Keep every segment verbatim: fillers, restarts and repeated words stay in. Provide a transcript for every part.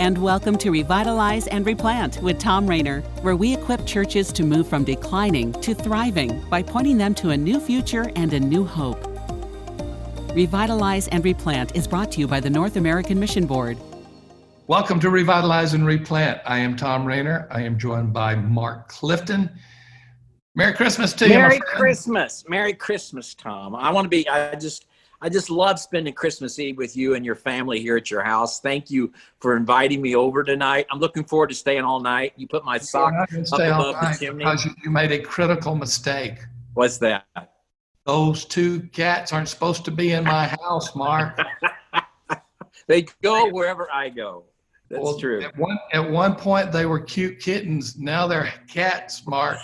and welcome to Revitalize and Replant with Thom Rainer, where we equip churches to move from declining to thriving by pointing them to a new future and a new hope. Revitalize and Replant is brought to you by the North American Mission Board. Welcome to Revitalize and Replant. I am Thom Rainer. I am joined by Mark Clifton. Merry Christmas to you, Merry Christmas. Merry Christmas, Thom. I want to be, I just, I just love spending Christmas Eve with you and your family here at your house. Thank you for inviting me over tonight. I'm looking forward to staying all night. You put my sock up above the chimney. Because you made a critical mistake. What's that? Those two cats aren't supposed to be in my house, Mark. They go wherever I go. That's well, true. At one, at one point, they were cute kittens. Now they're cats, Mark.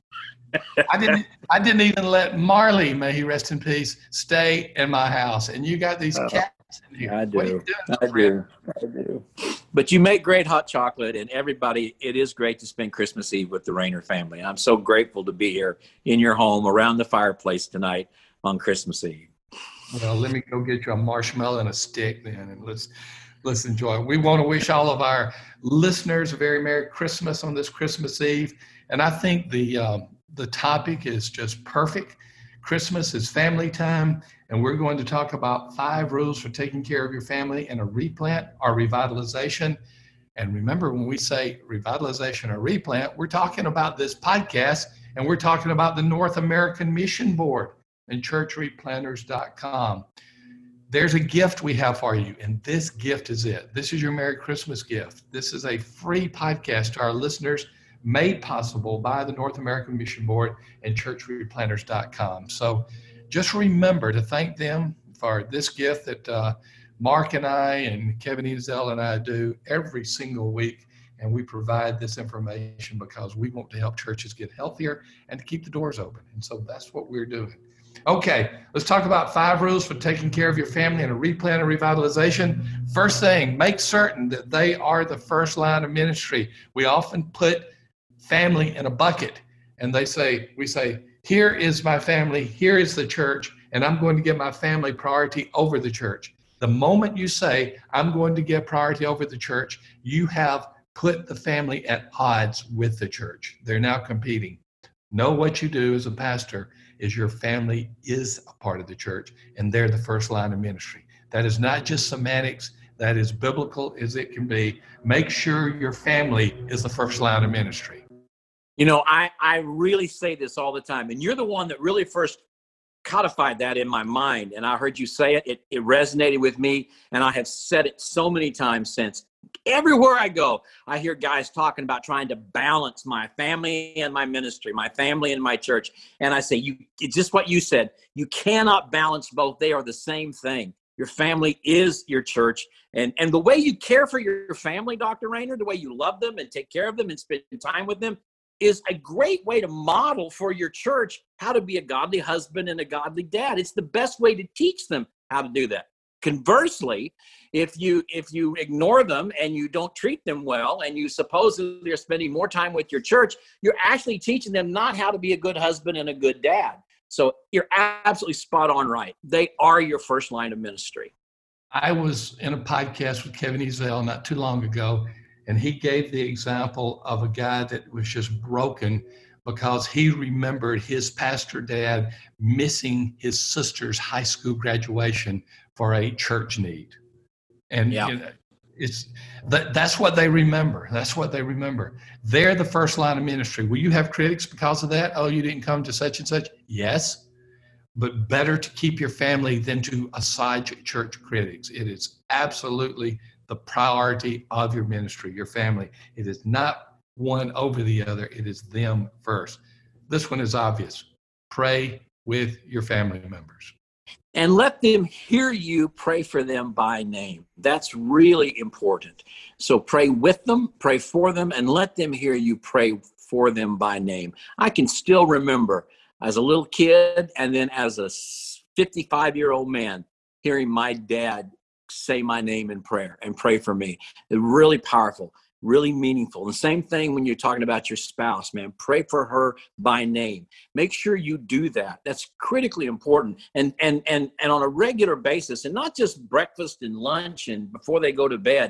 I didn't. I didn't even let Marley, may he rest in peace, stay in my house. And you got these cats in here. I do. What are you doing, I do. I do. But you make great hot chocolate, and everybody. It is great to spend Christmas Eve with the Rainer family. I'm so grateful to be here in your home around the fireplace tonight on Christmas Eve. Well, let me go get you a marshmallow and a stick then, and let's let's enjoy it. We want to wish all of our listeners a very Merry Christmas on this Christmas Eve, and I think the. Um, The topic is just perfect. Christmas is family time, and we're going to talk about five rules for taking care of your family in a replant or revitalization. And remember, when we say revitalization or replant, we're talking about this podcast, and we're talking about the North American Mission Board and church replanters dot com. There's a gift we have for you, and this gift is it. This is your Merry Christmas gift. This is a free podcast to our listeners, made possible by the North American Mission Board and church replanters dot com. So just remember to thank them for this gift that uh, Mark and I and Kevin Ezel and I do every single week. And we provide this information because we want to help churches get healthier and to keep the doors open. And so that's what we're doing. Okay, let's talk about five rules for taking care of your family in a replant or revitalization. First thing, make certain that they are the first line of ministry. We often put family in a bucket, and they say, we say, here is my family, here is the church, and I'm going to give my family priority over the church. The moment you say, I'm going to give priority over the church, you have put the family at odds with the church. They're now competing. Know what you do as a pastor is your family is a part of the church, and they're the first line of ministry. That is not just semantics. That is biblical as it can be. Make sure your family is the first line of ministry. You know, I, I really say this all the time, and you're the one that really first codified that in my mind, and I heard you say it. It, it resonated with me, and I have said it so many times since. Everywhere I go, I hear guys talking about trying to balance my family and my ministry, my family and my church, and I say, you, it's just what you said. You cannot balance both. They are the same thing. Your family is your church, and, and the way you care for your family, Doctor Rainer, the way you love them and take care of them and spend time with them, is a great way to model for your church how to be a godly husband and a godly dad. It's the best way to teach them how to do that. Conversely, if you if you ignore them and you don't treat them well and you supposedly are spending more time with your church, you're actually teaching them not how to be a good husband and a good dad. So you're absolutely spot on right. They are your first line of ministry. I was in a podcast with Kevin Ezel not too long ago, and he gave the example of a guy that was just broken because he remembered his pastor dad missing his sister's high school graduation for a church need. And yeah. you know, it's that, that's what they remember. That's what they remember. They're the first line of ministry. Will you have critics because of that? Oh, you didn't come to such and such? Yes. But better to keep your family than to aside church critics. It is absolutely the priority of your ministry, your family. It is not one over the other. It is them first. This one is obvious. Pray with your family members. And let them hear you pray for them by name. That's really important. So pray with them, pray for them, and let them hear you pray for them by name. I can still remember as a little kid and then as a fifty-five-year-old man hearing my dad say my name in prayer and pray for me. It's really powerful, really meaningful. And the same thing when you're talking about your spouse, man. Pray for her by name. Make sure you do that. That's critically important. And and and and on a regular basis, and not just breakfast and lunch and before they go to bed,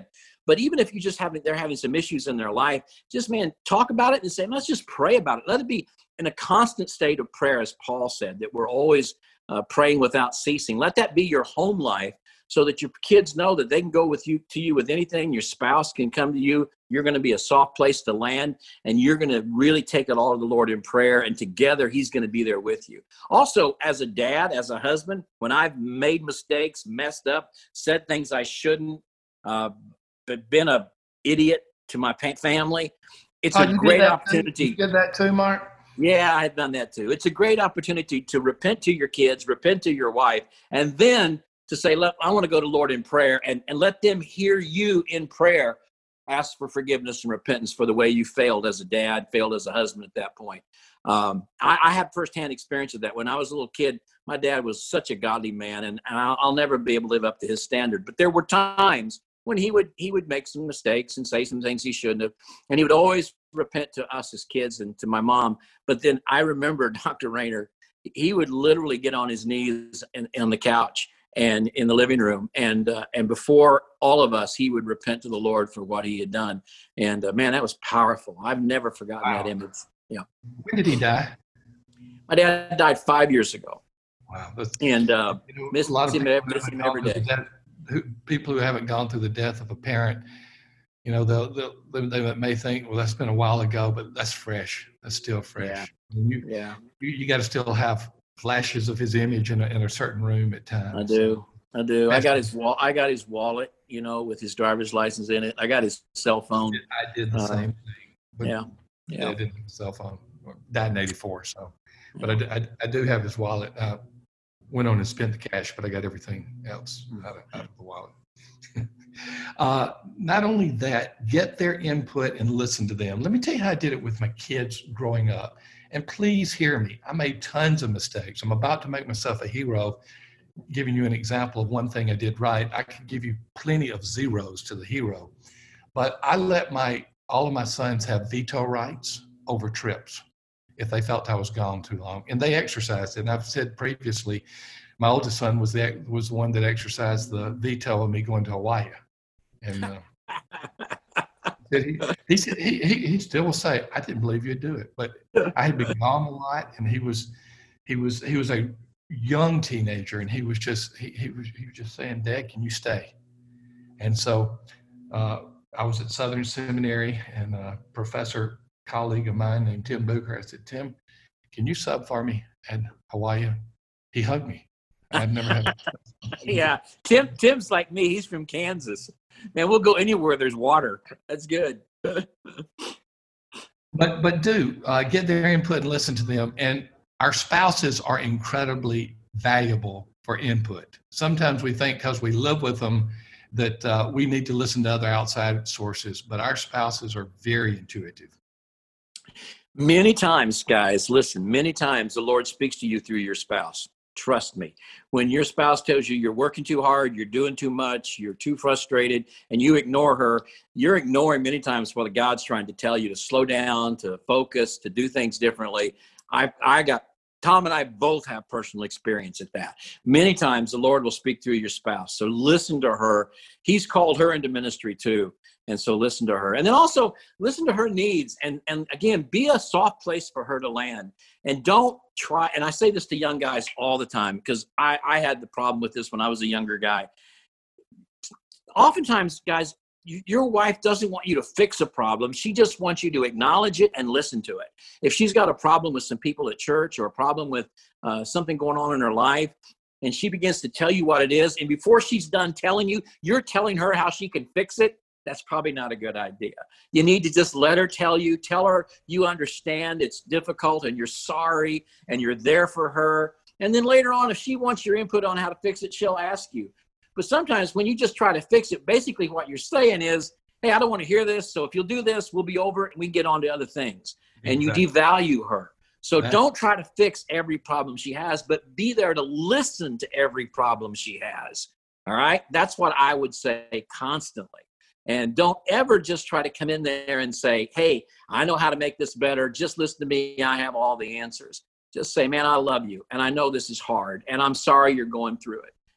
But even if you just having, they're having some issues in their life, just, man, talk about it and say, let's just pray about it. Let it be in a constant state of prayer, as Paul said, that we're always uh, praying without ceasing. Let that be your home life, so that your kids know that they can go with you to you with anything. Your spouse can come to you. You're going to be a soft place to land, and you're going to really take it all to the Lord in prayer, and together he's going to be there with you. Also, as a dad, as a husband, when I've made mistakes, messed up, said things I shouldn't, uh, but been a idiot to my family, it's oh, a great opportunity. You did that too, Mark? Yeah, I've done that too. It's a great opportunity to repent to your kids, repent to your wife, and then to say, look, I want to go to Lord in prayer, and, and let them hear you in prayer. Ask for forgiveness and repentance for the way you failed as a dad, failed as a husband at that point. Um, I, I have firsthand experience of that. When I was a little kid, my dad was such a godly man, and, and I'll, I'll never be able to live up to his standard. But there were times when he would he would make some mistakes and say some things he shouldn't have, and he would always repent to us as kids and to my mom. But then I remember Doctor Rayner, he would literally get on his knees and, on the couch and in the living room, and uh, and before all of us, he would repent to the Lord for what he had done. And uh, man, that was powerful. I've never forgotten wow. that image. Yeah. When did he die? My dad died five years ago. Wow. That's, and uh, you know, miss, a lot of him, people, miss him every day. Death, who, people who haven't gone through the death of a parent, you know, they'll, they'll, they may think, well, that's been a while ago, but that's fresh. That's still fresh. Yeah. You, yeah. You, you got to still have flashes of his image in a, in a certain room at times. I do. I do. I got his wall. I got his wallet, you know, with his driver's license in it. I got his cell phone. I did the uh, same thing. But yeah. Yeah. I didn't have a cell phone. Died in eighty-four. So, but I, I, I do have his wallet. I went on and spent the cash, but I got everything else out of, out of the wallet. uh, not only that, get their input and listen to them. Let me tell you how I did it with my kids growing up. And please hear me. I made tons of mistakes. I'm about to make myself a hero, giving you an example of one thing I did right. I could give you plenty of zeros to the hero, but I let my all of my sons have veto rights over trips if they felt I was gone too long, and they exercised it. And I've said previously, my oldest son was the was the one that exercised the veto of me going to Hawaii, and uh, he he, said, he he he still will say, I didn't believe you'd do it, but I had been gone a lot, and he was he was he was a young teenager, and he was just he, he was he was just saying, Dad, can you stay? And so uh, I was at Southern Seminary, and a professor colleague of mine named Tim Booker, I said, Tim, can you sub for me at Hawaii? He hugged me. I've never had yeah, Tim Tim's like me. He's from Kansas. Man, we'll go anywhere there's water. That's good. but but do uh, get their input and listen to them. And our spouses are incredibly valuable for input. Sometimes we think because we live with them that uh, we need to listen to other outside sources, but our spouses are very intuitive. Many times, guys, listen, many times the Lord speaks to you through your spouse. Trust me. When your spouse tells you you're working too hard, you're doing too much, you're too frustrated, and you ignore her, you're ignoring many times what God's trying to tell you to slow down, to focus, to do things differently. I I got Tom and I both have personal experience at that. Many times the Lord will speak through your spouse. So listen to her. He's called her into ministry too. And so listen to her. And then also listen to her needs. And, and again, be a soft place for her to land. And don't try, and I say this to young guys all the time, because I, I had the problem with this when I was a younger guy. Oftentimes, guys, you, your wife doesn't want you to fix a problem. She just wants you to acknowledge it and listen to it. If she's got a problem with some people at church, or a problem with uh, something going on in her life, and she begins to tell you what it is, and before she's done telling you, you're telling her how she can fix it, that's probably not a good idea. You need to just let her tell you, tell her you understand it's difficult and you're sorry and you're there for her. And then later on, if she wants your input on how to fix it, she'll ask you. But sometimes when you just try to fix it, basically what you're saying is, hey, I don't want to hear this. So if you'll do this, we'll be over it and we can get on to other things. And exactly. You devalue her. So That's- don't try to fix every problem she has, but be there to listen to every problem she has. All right. That's what I would say constantly. And don't ever just try to come in there and say, hey, I know how to make this better. Just listen to me. I have all the answers. Just say, man, I love you. And I know this is hard. And I'm sorry you're going through it.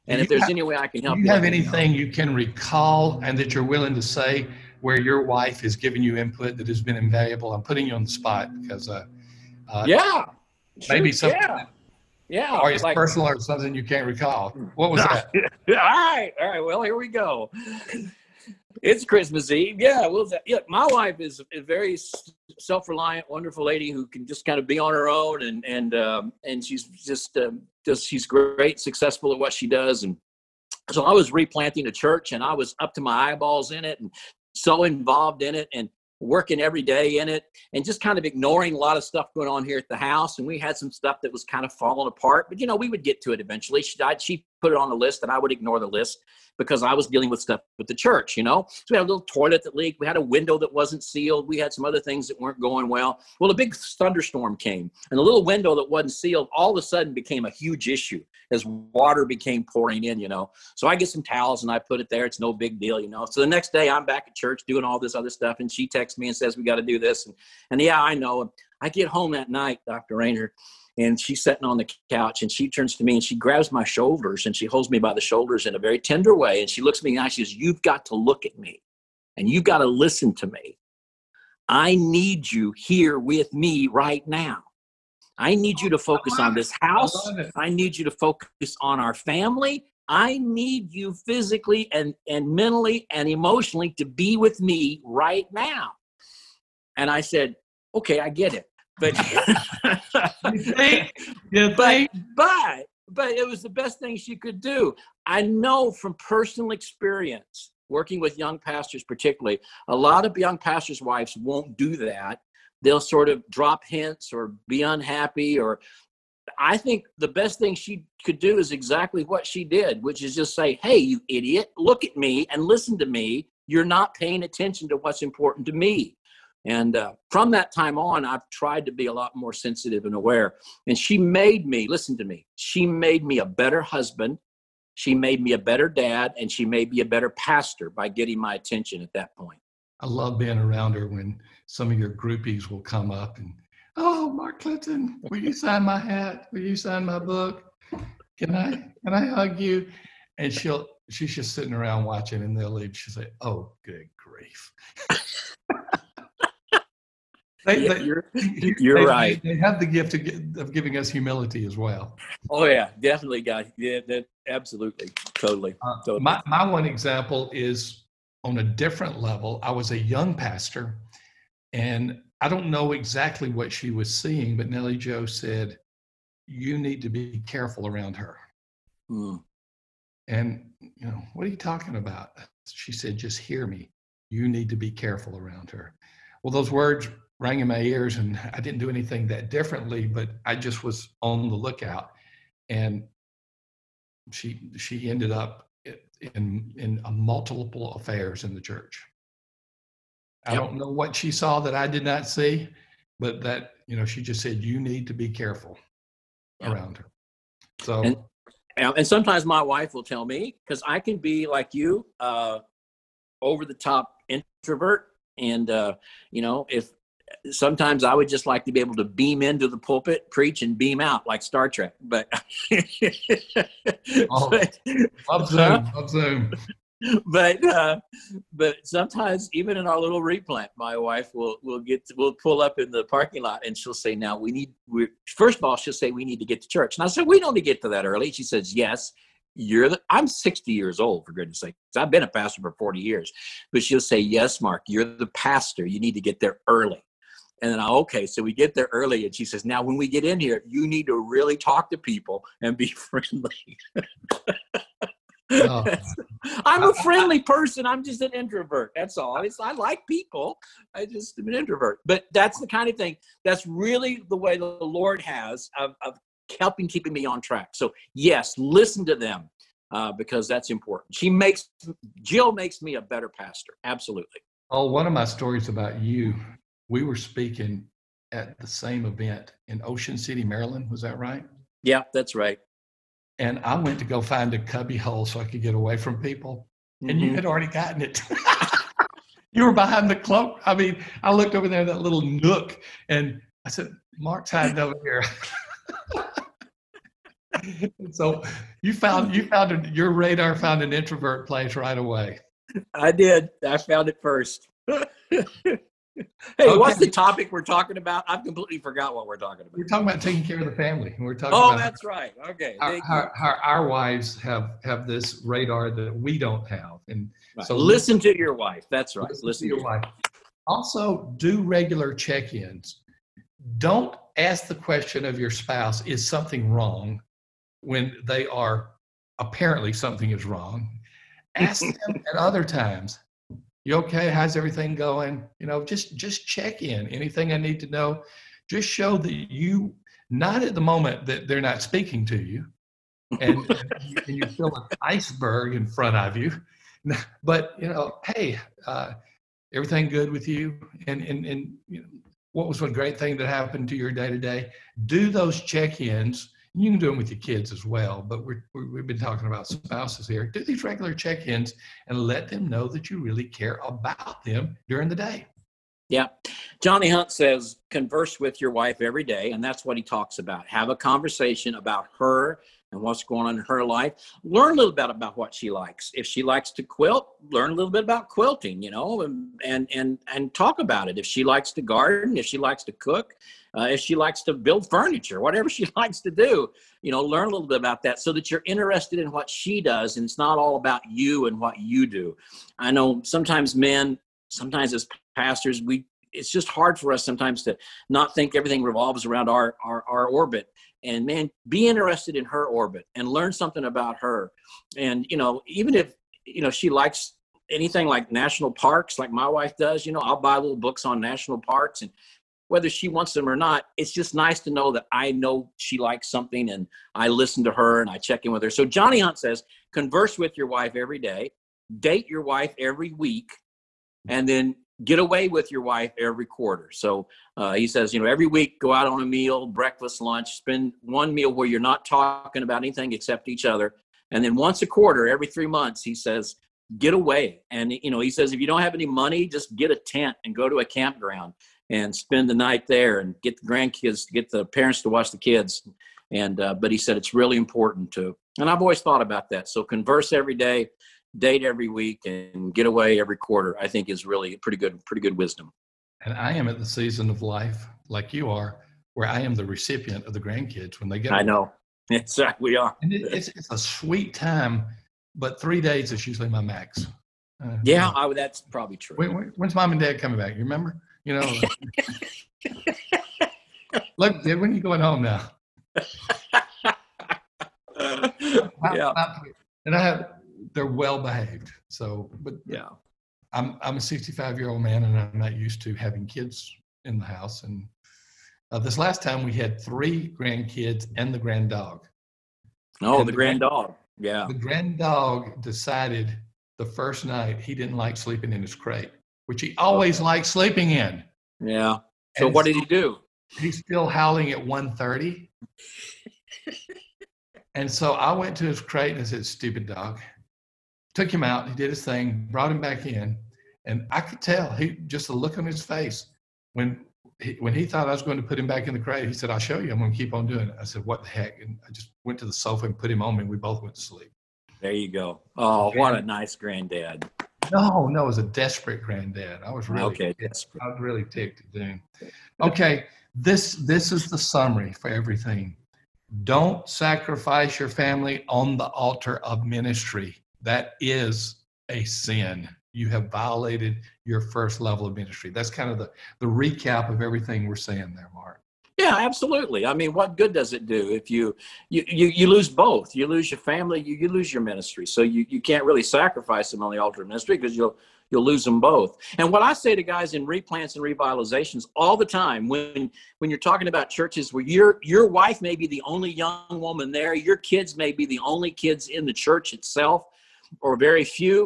And Do if there's have, any way I can do help you you, have let me know. anything you can recall and that you're willing to say where your wife has given you input that has been invaluable? I'm putting you on the spot because uh, uh, Yeah. maybe Shoot, something yeah. Yeah. or it's Like, personal or something you can't recall. What was that? all right. All right. Well, here we go. It's Christmas Eve. Yeah. Well, yeah, my wife is a very self-reliant, wonderful lady who can just kind of be on her own. And, and, um, and she's just, um, just, she's great, successful at what she does. And so I was replanting a church and I was up to my eyeballs in it and so involved in it and working every day in it and just kind of ignoring a lot of stuff going on here at the house. And we had some stuff that was kind of falling apart, but you know, we would get to it eventually. She died. She put it on the list and I would ignore the list because I was dealing with stuff with the church, you know? So we had a little toilet that leaked. We had a window that wasn't sealed. We had some other things that weren't going well. Well, a big thunderstorm came and the little window that wasn't sealed all of a sudden became a huge issue as water became pouring in, you know? So I get some towels and I put it there. It's no big deal, you know? So the next day I'm back at church doing all this other stuff and she texts me and says, we got to do this. And, and yeah, I know. And I get home that night, Doctor Rayner, and she's sitting on the couch and she turns to me and she grabs my shoulders and she holds me by the shoulders in a very tender way. And she looks at me and she says, you've got to look at me and you've got to listen to me. I need you here with me right now. I need you to focus on this house. I need you to focus on our family. I need you physically and, and mentally and emotionally to be with me right now. And I said, okay, I get it. But, you think? You but, think? but, but it was the best thing she could do. I know from personal experience, working with young pastors particularly, a lot of young pastors' wives won't do that. They'll sort of drop hints or be unhappy. Or I think the best thing she could do is exactly what she did, which is just say, hey, you idiot, look at me and listen to me. You're not paying attention to what's important to me. And uh, from that time on, I've tried to be a lot more sensitive and aware. And she made me, listen to me, she made me a better husband. She made me a better dad. And she made me a better pastor by getting my attention at that point. I love being around her when some of your groupies will come up and, oh, Mark Clinton, will you sign my hat? Will you sign my book? Can I, can I hug you? And she'll, she's just sitting around watching and they'll leave. She'll say, oh, good grief. They, yeah, they, you're you're they, right. They have the gift of, of giving us humility as well. Oh yeah, definitely, guys. Yeah, that absolutely, totally. Uh, totally. My my one example is on a different level. I was a young pastor, and I don't know exactly what she was seeing, but Nellie Jo said, "You need to be careful around her." Mm. And you know, what are you talking about? She said, "Just hear me. You need to be careful around her." Well, those words rang in my ears, and I didn't do anything that differently, but I just was on the lookout. And she she ended up in in a multiple affairs in the church. I Yep. don't know what she saw that I did not see, but that, you know, she just said, you need to be careful Yep. around her. So And, and sometimes my wife will tell me, because I can be like you, uh, over the top introvert. And, uh, you know, if sometimes I would just like to be able to beam into the pulpit, preach, and beam out like Star Trek. But, oh, but love Zoom, love Zoom. But uh, but sometimes even in our little replant, my wife will will get to, will pull up in the parking lot and she'll say, "Now we need." We first of all, she'll say, "We need to get to church." And I said, "We don't need to get to that early." She says, "Yes." You're the, I'm sixty years old, for goodness sake. I've been a pastor for forty years. But she'll say, "Yes, Mark, you're the pastor. You need to get there early." And then, I, okay, so we get there early. And she says, "Now, when we get in here, you need to really talk to people and be friendly." Oh. I'm a friendly person. I'm just an introvert. That's all. It's, I like people. I just am an introvert. But that's the kind of thing, that's really the way the Lord has of, of helping keeping me on track. So yes, listen to them uh, because that's important. She makes, Jill makes me a better pastor. Absolutely. Oh, one of my stories about you, we were speaking at the same event in Ocean City, Maryland. Was that right? Yeah, that's right. And I went to go find a cubby hole so I could get away from people. And Mm-hmm. you had already gotten it. You were behind the cloak. I mean, I looked over there, that little nook, and I said, "Mark's hiding over here." So you found you found a, your radar found an introvert place right away. I did. I found it first. Hey, Okay. what's the topic we're talking about? I've completely forgot what we're talking about. We're talking about taking care of the family. We're talking Oh, about that's right. Okay. Our, Thank you. our, our, our wives have have this radar that we don't have, and Right. so listen to your wife. That's right. Listen, Listen to your wife. Also, do regular check-ins. Don't ask the question of your spouse, is something wrong, when they are apparently something is wrong. Ask them at other times, you okay? How's everything going? You know, just just check in. Anything I need to know, just show that you, not at the moment that they're not speaking to you, and, and, you, and you feel an iceberg in front of you, but you know, hey, uh, everything good with you? And and and you know, what was one great thing that happened to your day to day? Do those check-ins. You can do them with your kids as well, but we're, we've been talking about spouses here. Do these regular check-ins and let them know that you really care about them during the day. Yeah. Johnny Hunt says, converse with your wife every day. And that's what he talks about. Have a conversation about her and what's going on in her life. Learn a little bit about what she likes. If she likes to quilt, learn a little bit about quilting, you know, and and and, and talk about it. If she likes to garden, if she likes to cook, uh, if she likes to build furniture, whatever she likes to do, you know, learn a little bit about that so that you're interested in what she does. And it's not all about you and what you do. I know sometimes men, sometimes as pastors, we it's just hard for us sometimes to not think everything revolves around our, our, our orbit. And man, be interested in her orbit and learn something about her. And, you know, even if, you know, she likes anything like national parks, like my wife does, you know, I'll buy little books on national parks, and whether she wants them or not, it's just nice to know that I know she likes something and I listen to her and I check in with her. So Johnny Hunt says, converse with your wife every day, date your wife every week, and then get away with your wife every quarter. So uh, he says, you know, every week, go out on a meal, breakfast, lunch, spend one meal where you're not talking about anything except each other. And then once a quarter, every three months, he says, get away. And, you know, he says, if you don't have any money, just get a tent and go to a campground and spend the night there and get the grandkids, get the parents to watch the kids. And, uh, but he said, it's really important to, and I've always thought about that. So converse every day, date every week, and get away every quarter, I think is really pretty good, pretty good wisdom. And I am at the season of life, like you are, where I am the recipient of the grandkids when they get. I know. It's uh, we are. And it, it's it's a sweet time, but three days is usually my max. Uh, yeah, I, that's probably true. When, when, when's mom and dad coming back? You remember? You know. Look, when are you going home now? uh, yeah. And I have. They're well behaved. So, but yeah, I'm I'm a sixty-five year old man, and I'm not used to having kids in the house. And uh, this last time we had three grandkids and the grand dog. Oh, and the, the grand, grand dog. Yeah. The grand dog decided the first night he didn't like sleeping in his crate, which he always liked sleeping in. Yeah. So and what did he do? He's still howling at one thirty. And so I went to his crate and I said, stupid dog. Took him out, he did his thing, brought him back in, and I could tell, he just the look on his face, when he, when he thought I was going to put him back in the crate, he said, I'll show you, I'm going to keep on doing it. I said, what the heck? And I just went to the sofa and put him on me, and we both went to sleep. There you go. Oh, what a nice granddad. No, no, it was a desperate granddad. I was really, okay, desperate. I was really ticked at doing. Okay, this this is the summary for everything. Don't sacrifice your family on the altar of ministry. That is a sin. You have violated your first level of ministry. That's kind of the, the recap of everything we're saying there, Mark. Yeah, absolutely. I mean, what good does it do if you you you, you lose both? You lose your family, you, you lose your ministry. So you, you can't really sacrifice them on the altar of ministry because you'll you'll lose them both. And what I say to guys in replants and revitalizations all the time, when when you're talking about churches where your your wife may be the only young woman there, your kids may be the only kids in the church itself, or very few,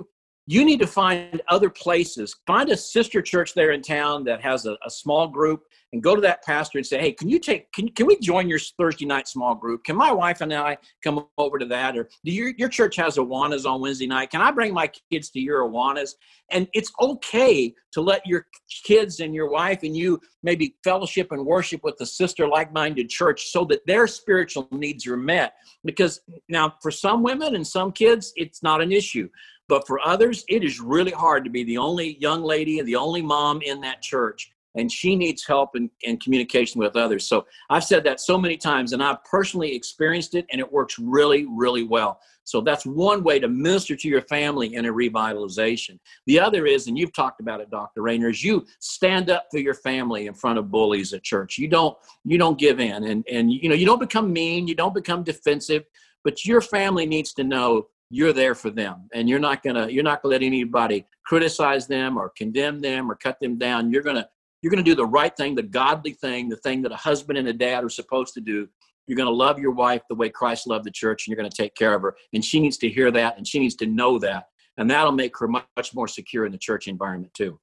you need to find other places. Find a sister church there in town that has a, a small group, and go to that pastor and say, hey, can you take, can, can we join your Thursday night small group? Can my wife and I come over to that? Or do your, your church has Awanas on Wednesday night? Can I bring my kids to your Awanas? And it's okay to let your kids and your wife and you maybe fellowship and worship with a sister like-minded church so that their spiritual needs are met. Because now for some women and some kids, it's not an issue. But for others, it is really hard to be the only young lady and the only mom in that church. And she needs help and, and communication with others. So I've said that so many times, and I've personally experienced it, and it works really, really well. So that's one way to minister to your family in a revitalization. The other is, and you've talked about it, Doctor Rainer, is you stand up for your family in front of bullies at church. You don't, you don't give in, and, and you know, you don't become mean, you don't become defensive, but your family needs to know you're there for them, and you're not gonna, you're not gonna let anybody criticize them or condemn them or cut them down. You're gonna You're going to do the right thing, the godly thing, the thing that a husband and a dad are supposed to do. You're going to love your wife the way Christ loved the church, and you're going to take care of her. And she needs to hear that, and she needs to know that. And that'll make her much more secure in the church environment, too.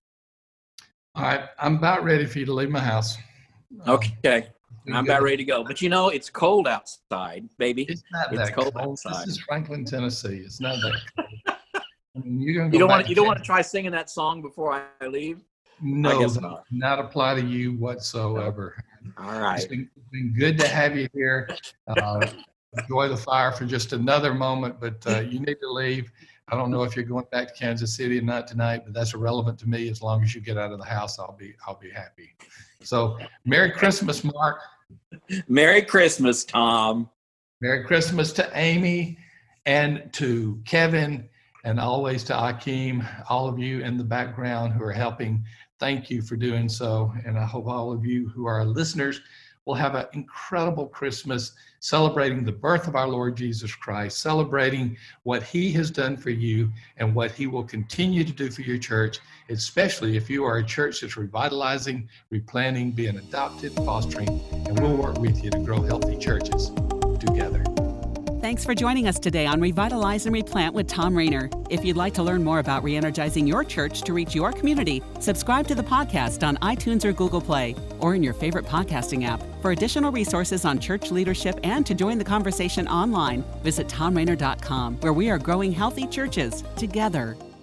All right. I'm about ready for you to leave my house. Okay. Um, I'm about ready to go. But, you know, it's cold outside, baby. It's not it's that cold, cold. outside. This is Franklin, Tennessee. It's not that cold. I mean, you're gonna go you don't back want to, you don't want to try singing that song before I leave? No, I guess not. not. not apply to you whatsoever. All right. It's been, it's been good to have you here. Uh, enjoy the fire for just another moment, but uh, you need to leave. I don't know if you're going back to Kansas City or not tonight, but that's irrelevant to me. As long as you get out of the house, I'll be I'll be happy. So, Merry Christmas, Mark. Merry Christmas, Tom. Merry Christmas to Amy and to Kevin, and always to Akeem, all of you in the background who are helping. Thank you for doing so. And I hope all of you who are listeners will have an incredible Christmas, celebrating the birth of our Lord Jesus Christ, celebrating what he has done for you and what he will continue to do for your church, especially if you are a church that's revitalizing, replanting, being adopted, fostering, and we'll work with you to grow healthy churches together. Thanks for joining us today on Revitalize and Replant with Tom Rainer. If you'd like to learn more about re-energizing your church to reach your community, subscribe to the podcast on iTunes or Google Play, or in your favorite podcasting app. For additional resources on church leadership and to join the conversation online, visit tom rainer dot com, where we are growing healthy churches together.